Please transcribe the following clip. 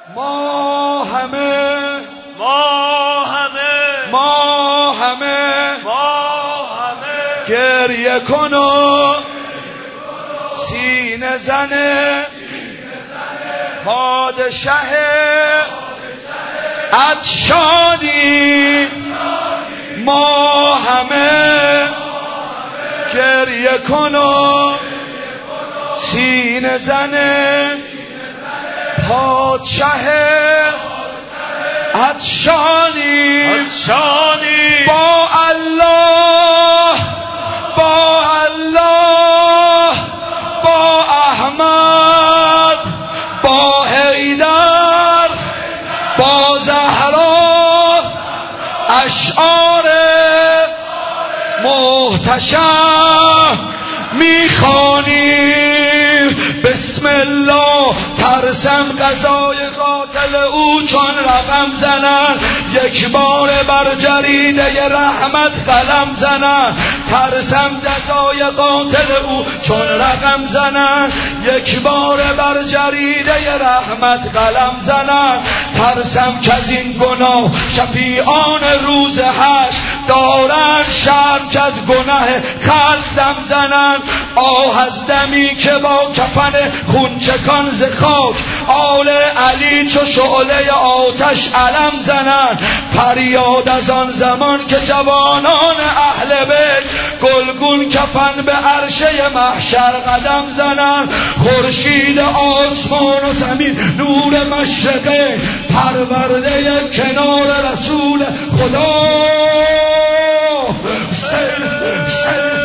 ما همه گریه کن و سینه زنه پادشه عطشانی ما همه گریه کن و سینه زنه پادشه عطشانی با الله با احمد با حیدر با زهرا اشعار محتشم میخوانیم بسم الله ترسم قضای قاتل او چون رقم زنن یک بار بر جریده رحمت قلم زنن ترسم جزای قاتل او چون رقم زنن یک بار بر جریده رحمت قلم زنن ترسم که از این گناه شفیعان روز حشر دارن شرم که از گناه خلق دم زنن آه از دمی که با کفن خونچکان ز خاک آل علی چو شعله آتش علم زنن فریاد از آن زمان که جوانان اهل بیت گلگون کفن به عرشه محشر قدم زنن خورشید آسمان و زمین نور مشرقه پرورده کنار رسول خدا